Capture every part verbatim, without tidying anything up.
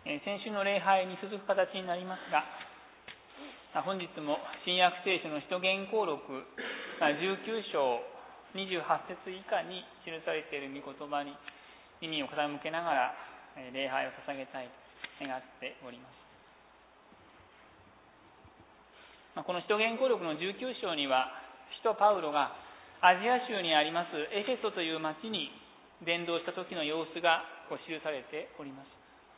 先週の礼拝に続く形になりますが、本日も新約聖書の使徒言行録じゅうきゅう章にじゅうはち節以下に記されている御言葉に耳を傾けながら礼拝を捧げたいと願っております。この使徒言行録のじゅうきゅう章には、使徒パウロがアジア州にありますエフェソという町に伝道した時の様子が記されております。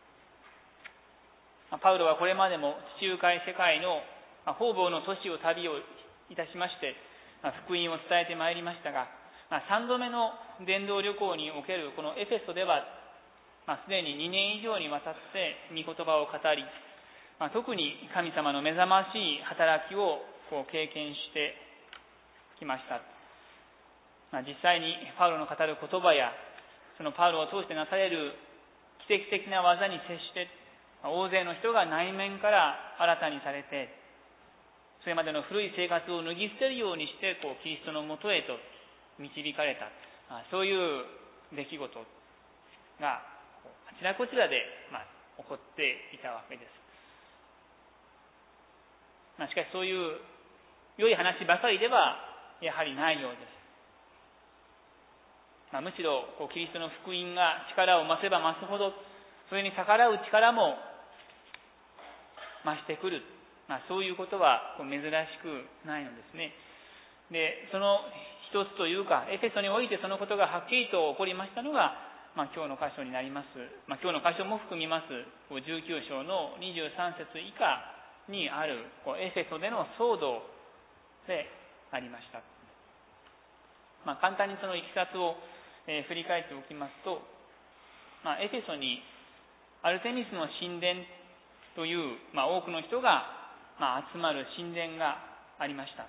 パウロはこれまでも地中海世界の方々の都市を旅をいたしまして福音を伝えてまいりましたが、さんどめの伝道旅行におけるこのエフェソではすでににねん以上にわたって御言葉を語り、特に神様の目覚ましい働きをこう経験してきました。実際にパウロの語る言葉やそのパウロを通してなされる奇跡的な技に接して大勢の人が内面から新たにされて、それまでの古い生活を脱ぎ捨てるようにしてこうキリストのもとへと導かれた、そういう出来事があちらこちらで、まあ、起こっていたわけです。まあ、しかしそういう良い話ばかりではやはりないようです。まあ、むしろこうキリストの福音が力を増せば増すほど、それに逆らう力も増してくる、まあ、そういうことは珍しくないのですね。で、その一つというか、エフェソにおいてそのことがはっきりと起こりましたのが、まあ、今日の箇所になります。まあ、今日の箇所も含みますじゅうきゅう章のにじゅうさん節以下にあるエフェソでの騒動でありました。まあ、簡単にそのいきさつを、えー、振り返っておきますと、まあ、エフェソにアルテミスの神殿という、まあ、多くの人が、まあ、集まる神殿がありました。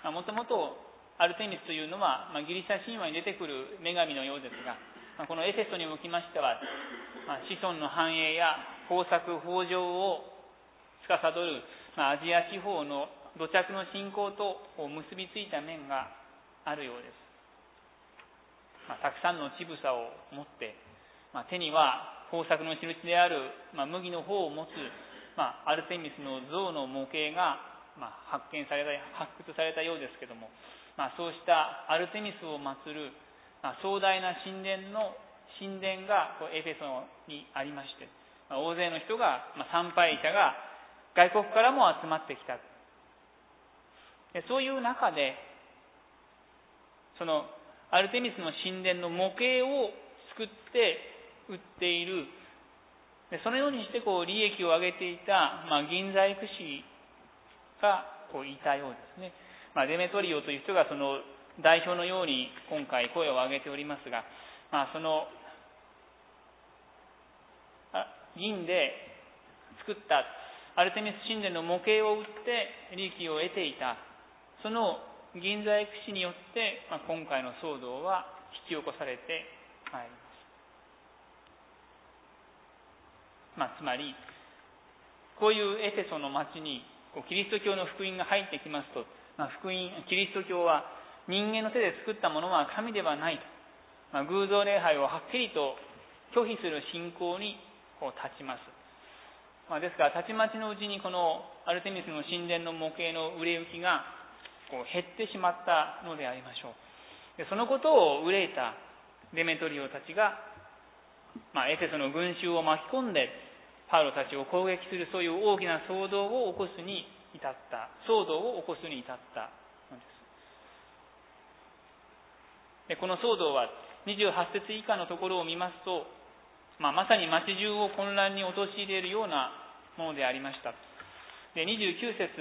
もともとアルテミスというのは、まあ、ギリシャ神話に出てくる女神のようですが、まあ、このエフェソにおきましては、まあ、子孫の繁栄や豊作豊穣を司る、まあ、アジア地方の土着の信仰と結びついた面があるようです。まあ、たくさんの乳房を持って、まあ、手には豊作の印である、まあ、麦の方を持つ、まあ、アルテミスの像の模型が、まあ、発見された発掘されたようですけども、まあ、そうしたアルテミスを祀る、まあ、壮大な神殿の神殿がエフェソにありまして、まあ、大勢の人が、まあ、参拝者が外国からも集まってきた。でそういう中でそのアルテミスの神殿の模型を作って売っている、でそのようにしてこう利益を上げていた、まあ、銀細工師がこういたようですね。まあ、デメトリオという人がその代表のように今回声を上げておりますが、まあ、その銀で作ったアルテミス神殿の模型を売って利益を得ていた、その銀細工師によって、まあ、今回の騒動は引き起こされてまいります。まあ、つまりこういうエフェソの町にこうキリスト教の福音が入ってきますと、まあ、福音キリスト教は人間の手で作ったものは神ではないと、まあ、偶像礼拝をはっきりと拒否する信仰にこう立ちます。まあ、ですからたちまちのうちにこのアルテミスの神殿の模型の売れ行きがこう減ってしまったのでありましょう。でそのことを憂えたデメトリオたちが、まあ、エフェソの群衆を巻き込んでパウロたちを攻撃する、そういう大きな騒動を起こすに至った騒動を起こすに至ったのです。でこの騒動はにじゅうはち節以下のところを見ますと、まあ、まさに町中を混乱に陥れるようなものでありました。でにじゅうきゅう節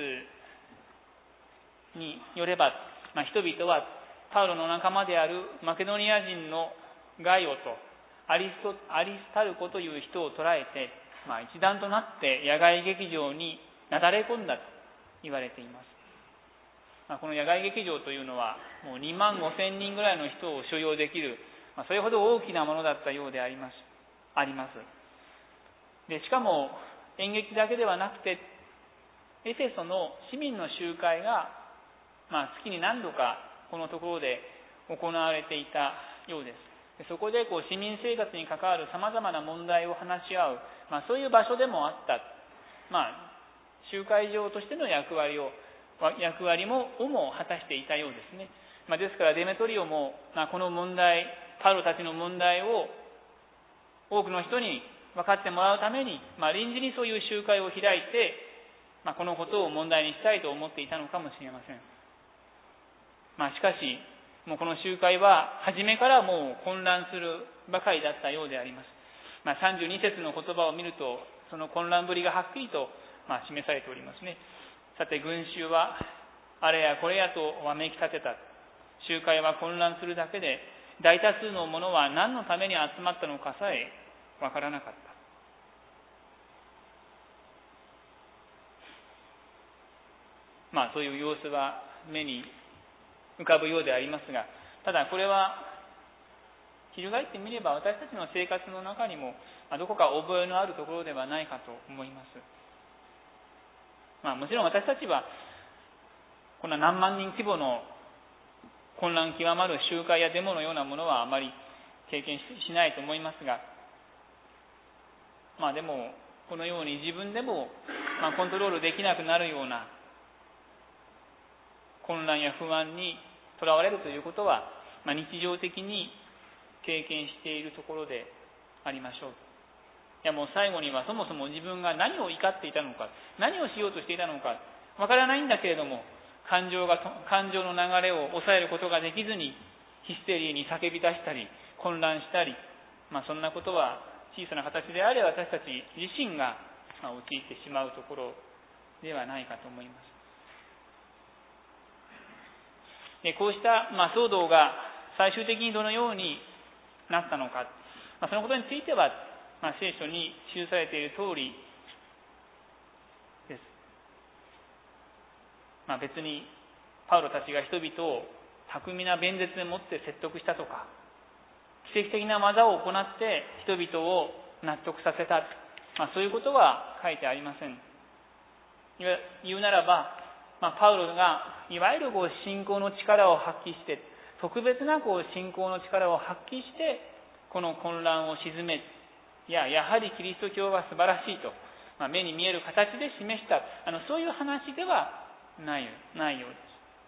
によれば、まあ、人々はパウロの仲間であるマケドニア人のガイオとアリストアリスタルコという人を捕らえて、まあ、一団となって野外劇場になだれ込んだと言われています。まあ、この野外劇場というのはもうにまんごせんにんぐらいの人を所要できる、まあ、それほど大きなものだったようでありますあります。でしかも演劇だけではなくてエフェソの市民の集会がまあ、月に何度かこのところで行われていたようです。 そこでこう市民生活に関わるさまざまな問題を話し合う、まあ、そういう場所でもあった、まあ、集会場としての役割を役割もをも果たしていたようですね。まあ、ですからデメトリオも、まあ、この問題、パウロたちの問題を多くの人に分かってもらうために、まあ、臨時にそういう集会を開いて、まあ、このことを問題にしたいと思っていたのかもしれません。まあ、しかしもうこの集会は初めからもう混乱するばかりだったようであります。まあ、さんじゅうに節の言葉を見るとその混乱ぶりがはっきりとまあ示されておりますね。さて群衆はあれやこれやとわめき立てた。集会は混乱するだけで大多数の者は何のために集まったのかさえわからなかった。まあそういう様子は目に浮かぶようでありますが、ただこれは翻ってみれば私たちの生活の中にもどこか覚えのあるところではないかと思います。まあもちろん私たちはこんな何万人規模の混乱極まる集会やデモのようなものはあまり経験しないと思いますが、まあでもこのように自分でもまあコントロールできなくなるような混乱や不安にとらわれるということは、まあ、日常的に経験しているところでありましょう。いやもう最後にはそもそも自分が何を怒っていたのか、何をしようとしていたのかわからないんだけれども、感情が感情の流れを抑えることができずにヒステリーに叫び出したり混乱したり、まあ、そんなことは小さな形であれ私たち自身が陥ってしまうところではないかと思います。でこうした、まあ、騒動が最終的にどのようになったのか、まあ、そのことについては、まあ、聖書に記されている通りです。まあ、別にパウロたちが人々を巧みな弁舌でもって説得したとか、奇跡的な技を行って人々を納得させた、まあ、そういうことは書いてありません。言うならば、まあ、パウロがいわゆるこう信仰の力を発揮して、特別なこう信仰の力を発揮してこの混乱を鎮め、いややはりキリスト教は素晴らしいと、まあ、目に見える形で示したあのそういう話ではないないようです。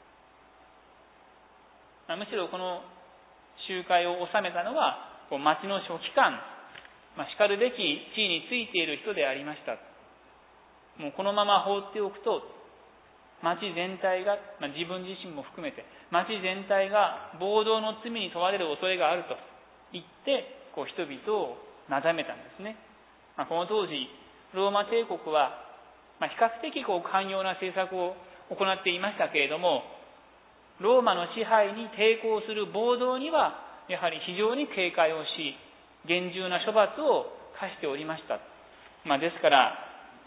まあ、むしろこの集会を収めたのはこう町の書記官、まあ、しかるべき地位についている人でありました。もうこのまま放っておくと町全体が、まあ、自分自身も含めて町全体が暴動の罪に問われる恐れがあると言ってこう人々をなだめたんですね。まあ、この当時ローマ帝国は、まあ、比較的こう寛容な政策を行っていましたけれども、ローマの支配に抵抗する暴動にはやはり非常に警戒をし厳重な処罰を課しておりました。まあ、ですから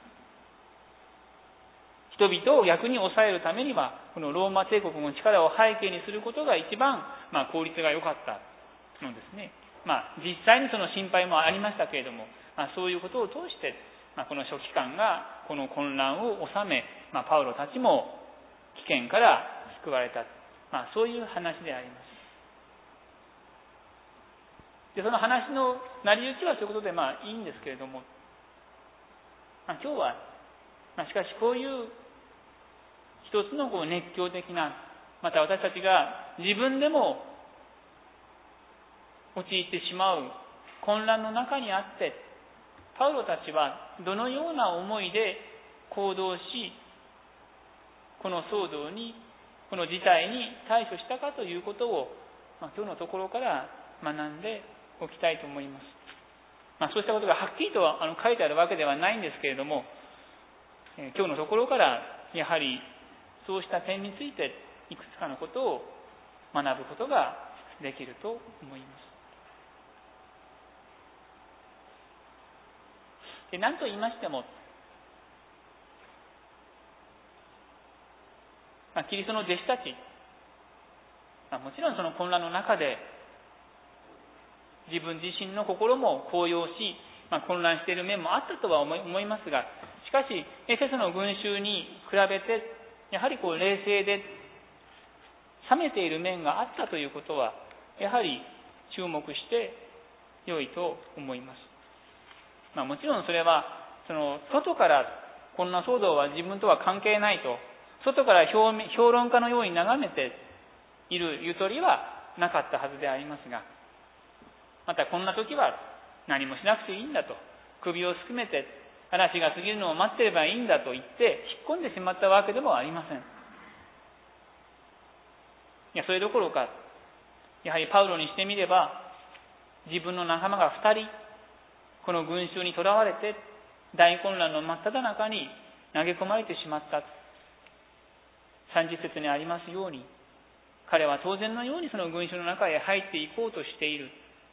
人々を逆に抑えるためにはこのローマ帝国の力を背景にすることが一番、まあ、効率が良かったのですね。まあ、実際にその心配もありましたけれども、まあ、そういうことを通して、まあ、この書記官がこの混乱を収め、まあ、パウロたちも危険から救われた、まあ、そういう話であります。でその話の成り行きはそういうことでまあいいんですけれども、まあ、今日は、まあ、しかしこういう一つのこう熱狂的な、また私たちが自分でも陥ってしまう混乱の中にあって、パウロたちはどのような思いで行動し、この騒動に、この事態に対処したかということを、まあ、今日のところから学んでおきたいと思います。まあ、そうしたことがはっきりとあの書いてあるわけではないんですけれども、えー、今日のところからやはりそうした点についていくつかのことを学ぶことができると思います。で何と言いましても、まあ、キリストの弟子たち、まあ、もちろんその混乱の中で自分自身の心も高揚し、まあ、混乱している面もあったとは思いますが、しかしエフェソの群衆に比べてやはりこう冷静で冷めている面があったということはやはり注目して良いと思います。まあ、もちろんそれはその外からこんな騒動は自分とは関係ないと外から評論家のように眺めているゆとりはなかったはずでありますが、またこんな時は何もしなくていいんだと、首をすくめて嵐が過ぎるのを待ってればいいんだと言って引っ込んでしまったわけでもありません。いや、それどころかやはりパウロにしてみれば、自分の仲間が二人この群衆にとらわれて大混乱の真っ只中に投げ込まれてしまった。さんじゅっ節にありますように、彼は当然のようにその群衆の中へ入っていこうとしている。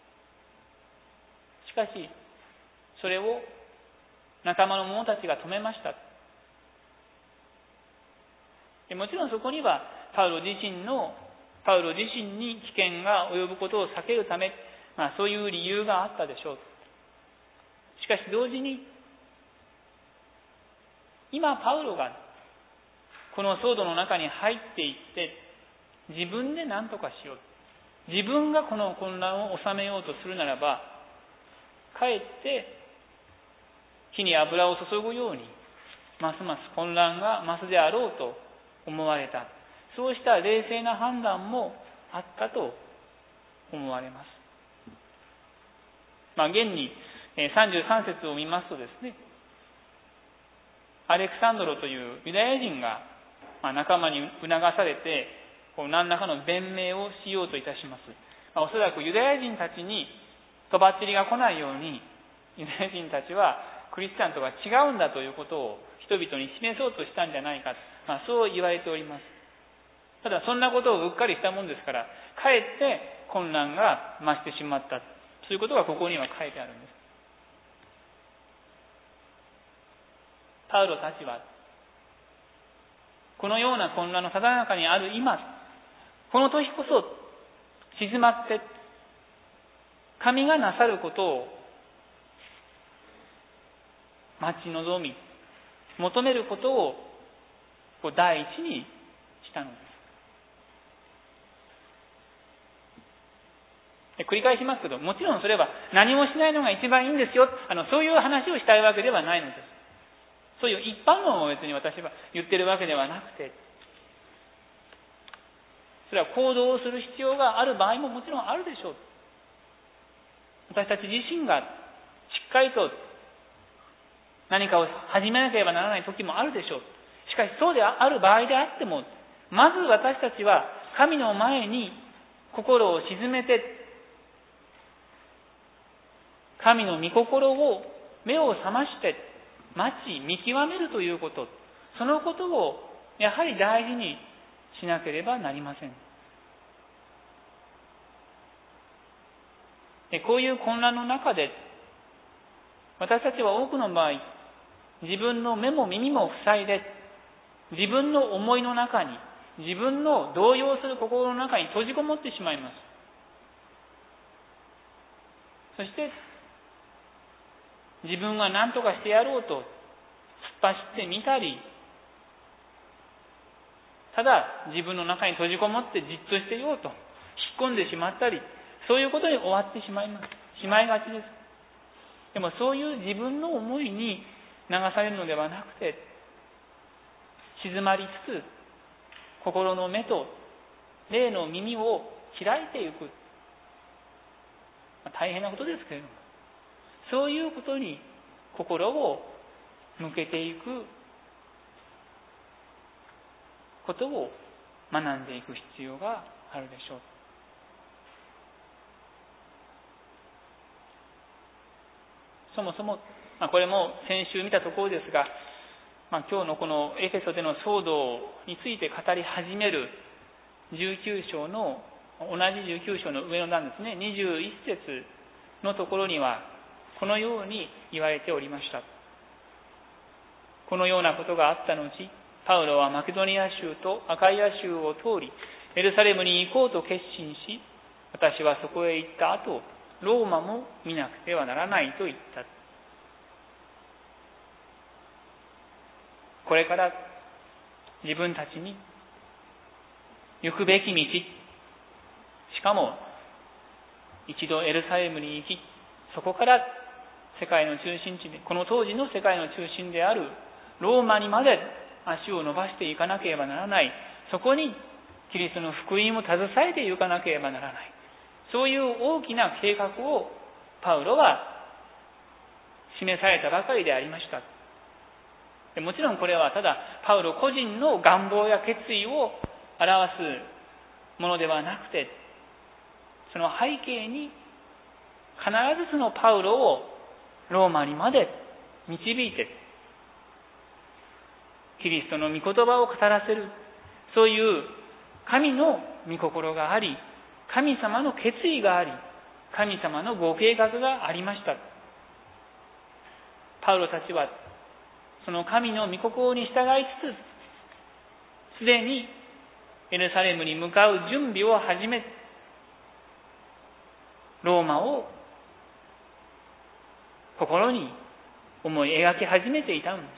しかしそれを仲間の者たちが止めました。でもちろんそこにはパウロ自身のパウロ自身に危険が及ぶことを避けるため、まあ、そういう理由があったでしょう。しかし同時に今パウロがこの騒動の中に入っていって自分で何とかしよう、自分がこの混乱を収めようとするならば、かえって火に油を注ぐようにますます混乱が増すであろうと思われた。そうした冷静な判断もあったと思われます。まあ、現にさんじゅうさん節を見ますとですね、アレクサンドロというユダヤ人が仲間に促されて何らかの弁明をしようといたします。まあ、おそらくユダヤ人たちにとばっちりが来ないように、ユダヤ人たちはクリスチャンとは違うんだということを人々に示そうとしたんじゃないか、まあ、そう言われております。ただそんなことをうっかりしたもんですから、かえって混乱が増してしまった、そういうことがここには書いてあるんです。パウロたちはこのような混乱のただ中にある今、この時こそ静まって神がなさることを待ち望み求めることを第一にしたのです。繰り返しますけど、もちろんそれは何もしないのが一番いいんですよ、あのそういう話をしたいわけではないのです。そういう一般論を別に私は言ってるわけではなくて、それは行動をする必要がある場合ももちろんあるでしょう。私たち自身がしっかりと何かを始めなければならない時もあるでしょう。しかしそうである場合であっても、まず私たちは神の前に心を静めて、神の御心を目を覚まして待ち見極めるということ、そのことをやはり大事にしなければなりません。でこういう混乱の中で私たちは多くの場合、自分の目も耳も塞いで自分の思いの中に、自分の動揺する心の中に閉じこもってしまいます。そして自分が何とかしてやろうと突っ走ってみたり、ただ自分の中に閉じこもってじっとしていようと引っ込んでしまったり、そういうことに終わってしまいますしまいがちです。でもそういう自分の思いに流されるのではなくて、静まりつつ心の目と霊の耳を開いていく、大変なことですけれども、そういうことに心を向けていくことを学んでいく必要があるでしょう。そもそも、まあ、これも先週見たところですが、まあ、今日のこのエフェソでの騒動について語り始めるじゅうきゅう章の同じじゅうきゅう章の上の段ですね、にじゅういっ節のところにはこのように言われておりました。このようなことがあった後、パウロはマケドニア州とアカイア州を通りエルサレムに行こうと決心し、私はそこへ行った後、ローマも見なくてはならないと言った。これから自分たちに行くべき道、しかも一度エルサレムに行き、そこから世界の中心地で、この当時の世界の中心であるローマにまで足を伸ばしていかなければならない。そこにキリストの福音を携えていかなければならない。そういう大きな計画をパウロは示されたばかりでありました。でもちろんこれはただパウロ個人の願望や決意を表すものではなくて、その背景に必ずそのパウロをローマにまで導いて、キリストの御言葉を語らせる、そういう神の御心があり、神様の決意があり、神様のご計画がありました。パウロたちはその神の御心に従いつつ、すでにエルサレムに向かう準備を始め、ローマを心に思い描き始めていたのです。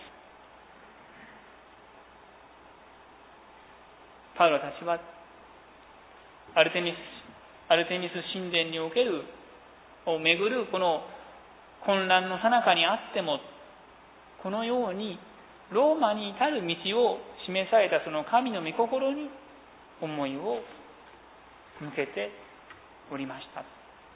パウロたちはアルテミス、アルテミス神殿におけるをめぐるこの混乱の最中にあっても、このようにローマに至る道を示されたその神の御心に思いを向けておりました。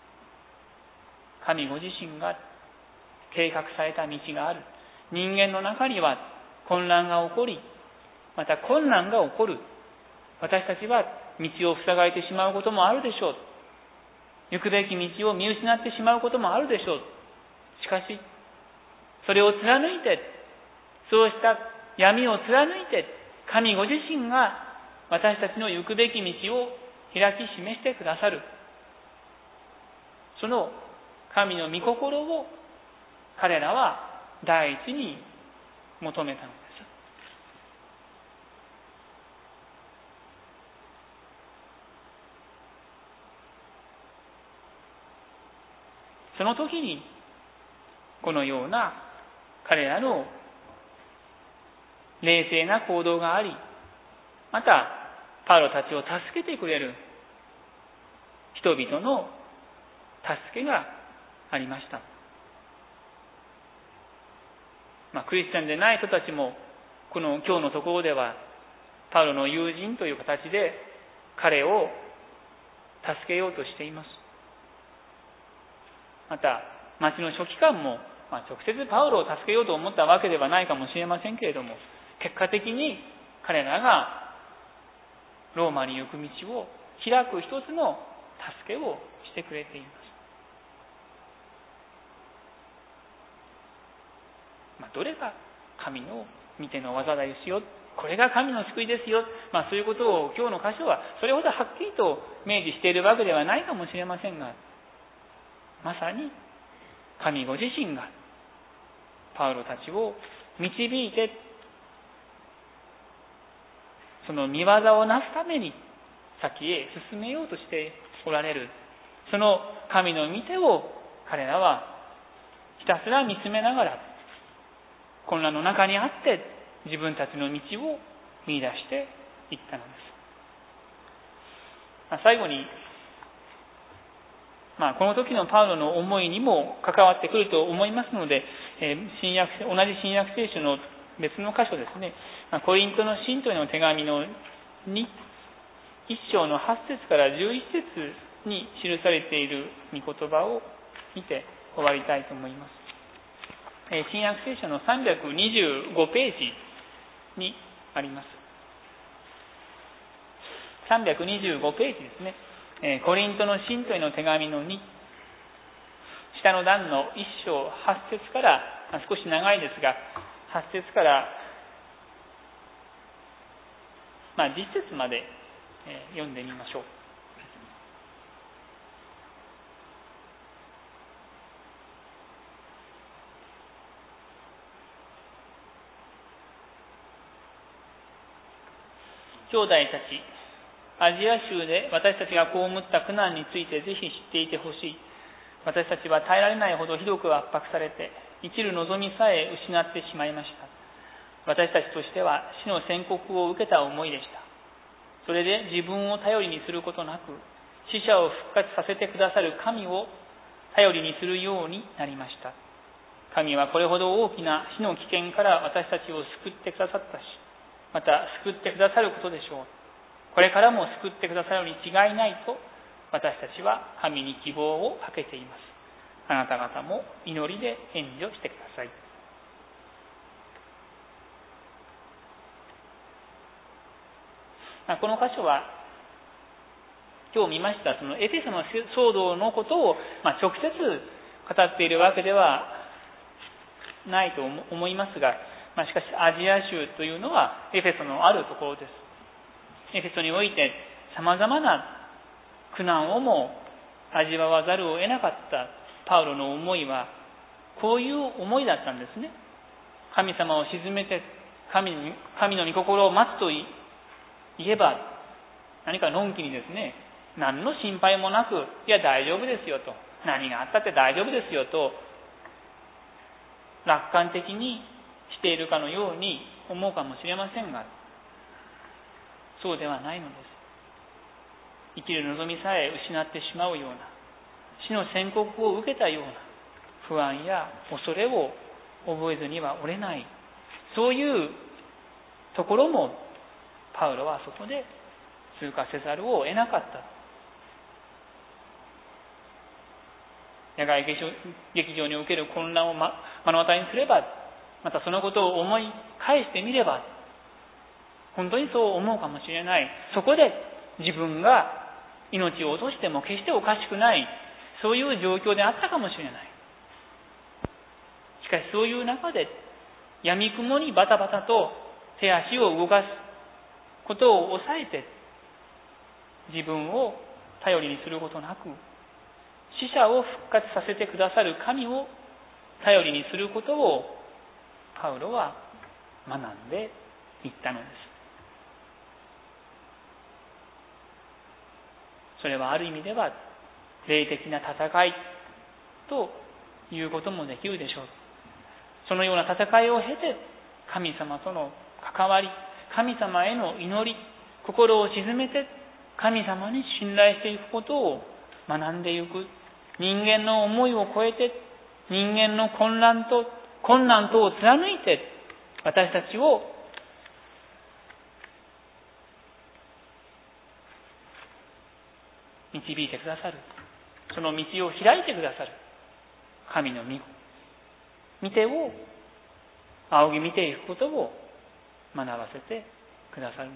神ご自身が計画された道がある。人間の中には混乱が起こり、また困難が起こる。私たちは道を塞がれてしまうこともあるでしょう。行くべき道を見失ってしまうこともあるでしょう。しかし、それを貫いて、そうした闇を貫いて、神ご自身が私たちの行くべき道を開き示してくださる。その神の御心を彼らは第一に求めたのです。その時にこのような彼らの冷静な行動があり、またパウロたちを助けてくれる人々の助けがありました。まあ、クリスチャンでない人たちもこの今日のところではパウロの友人という形で彼を助けようとしています。また町の書記官も、まあ、直接パウロを助けようと思ったわけではないかもしれませんけれども、結果的に彼らがローマに行く道を開く一つの助けをしてくれています。まあ、どれが神の御手の技ですよ、これが神の救いですよ、まあ、そういうことを今日の箇所はそれほどはっきりと明示しているわけではないかもしれませんが、まさに神ご自身がパウロたちを導いて、その御業をなすために先へ進めようとしておられる、その神の御手を彼らはひたすら見つめながら、混乱の中にあって自分たちの道を見出していったのです。最後に、まあ、この時のパウロの思いにも関わってくると思いますので、えー、新約同じ新約聖書の別の箇所ですね、コリントの信徒への手紙のにいっ章のはち節からじゅういち節に記されている御言葉を見て終わりたいと思います。えー、新約聖書のさんびゃくにじゅうごページにあります。さんびゃくにじゅうごページですね。コリントの信徒への手紙のに、下の段のいっ章はち節から、少し長いですがはち節から、まあ、じゅっ節まで読んでみましょう。兄弟たち、アジア州で私たちが被った苦難についてぜひ知っていてほしい。私たちは耐えられないほどひどく圧迫されて、生きる望みさえ失ってしまいました。私たちとしては死の宣告を受けた思いでした。それで自分を頼りにすることなく、 死者を復活させてくださる神を頼りにするようになりました。神はこれほど大きな死の危険から私たちを救ってくださったし、また救ってくださることでしょう。これからも救ってくださるに違いないと私たちは神に希望をかけています。あなた方も祈りで援助してください。この箇所は今日見ましたそのエペソの騒動のことを、まあ、直接語っているわけではないと思いますが、まあ、しかしアジア州というのはエペソのあるところです。エペソにおいてさまざまな苦難をも味わわざるを得なかったパウロの思いはこういう思いだったんですね。神様を鎮めて 神, 神の御心を待つと言えば何かのんきにですね、何の心配もなく、いや大丈夫ですよと、何があったって大丈夫ですよと楽観的にしているかのように思うかもしれませんが、そうではないのです。生きる望みさえ失ってしまうような、死の宣告を受けたような不安や恐れを覚えずにはおれない、そういうところもパウロはそこで通過せざるを得なかった。野外劇場における混乱を目の当たりにすれば、またそのことを思い返してみれば、本当にそう思うかもしれない。そこで自分が命を落としても決しておかしくない、そういう状況であったかもしれない。しかしそういう中で闇雲にバタバタと手足を動かすことを抑えて、自分を頼りにすることなく、死者を復活させてくださる神を頼りにすることをパウロは学んでいったのです。それはある意味では霊的な戦いということもできるでしょう。そのような戦いを経て神様との関わり、神様への祈り、心を静めて神様に信頼していくことを学んでいく。人間の思いを超えて、人間の混乱と困難とを貫いて私たちを導いてくださる、その道を開いてくださる神の御御手を仰ぎ見ていくことを学ばせてくださるのです。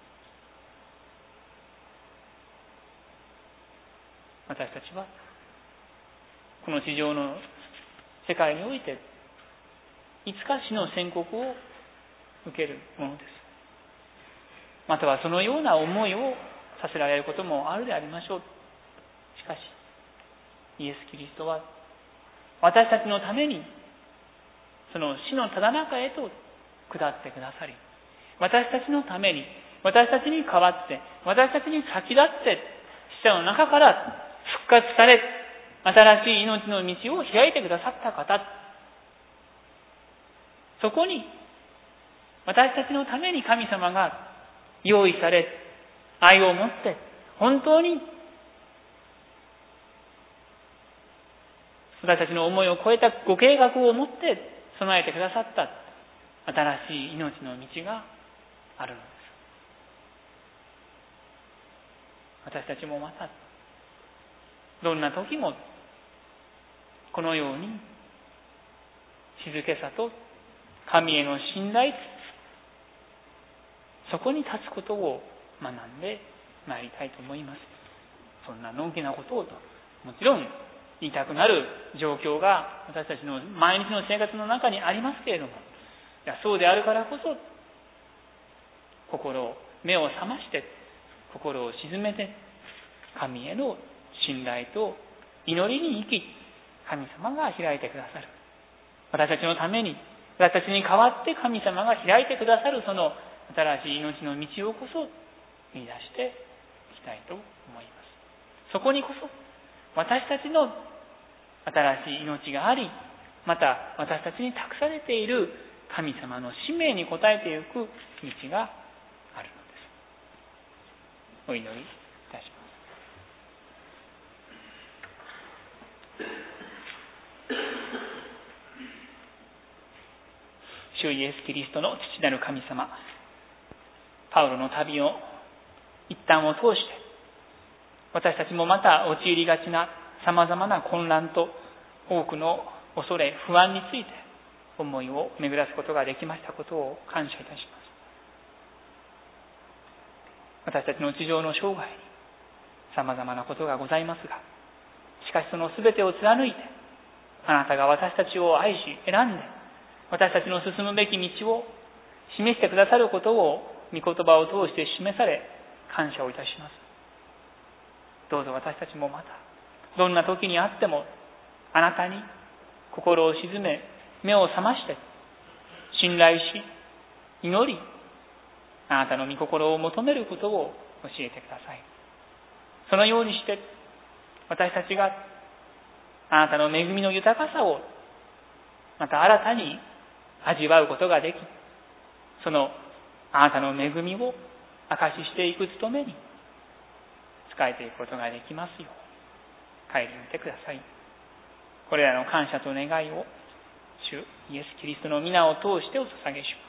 私たちはこの地上の世界においていつか死の宣告を受けるものです。またはそのような思いをさせられることもあるでありましょう。しかしイエス・キリストは私たちのためにその死のただ中へと下ってくださり、私たちのために、私たちに代わって、私たちに先立って死者の中から復活され、新しい命の道を開いてくださった方、そこに私たちのために神様が用意され、愛を持って本当に私たちの思いを超えたご計画を持って備えてくださった新しい命の道があるのです。私たちもまたどんな時もこのように静けさと神への信頼、そこに立つことを学んでまいりたいと思います。そんなのんきなことをともちろん言いたくなる状況が私たちの毎日の生活の中にありますけれども、いやそうであるからこそ心を目を覚まして心を静めて神への信頼と祈りに生き、神様が開いてくださる、私たちのために私たちに代わって神様が開いてくださるその新しい命の道をこそ見出していきたいと思います。そこにこそ私たちの新しい命があり、また私たちに託されている神様の使命に応えていく道があるのです。お祈りいたします。 主イエス・キリストの父なる神様、パウロの旅を一端を通して、私たちもまた陥りがちな様々な混乱と多くの恐れ、不安について思いを巡らすことができましたことを感謝いたします。私たちの地上の生涯に様々なことがございますが、しかしその全てを貫いて、あなたが私たちを愛し選んで、私たちの進むべき道を示してくださることを御言葉を通して示され、感謝をいたします。どうぞ私たちもまた、どんな時にあっても、あなたに心を静め、目を覚まして、信頼し、祈り、あなたの御心を求めることを教えてください。そのようにして、私たちがあなたの恵みの豊かさをまた新たに味わうことができ、そのあなたの恵みを証ししていく務めに仕えていくことができますよう帰り見てください。これらの感謝と願いを主イエス・キリストの皆を通してお捧げします。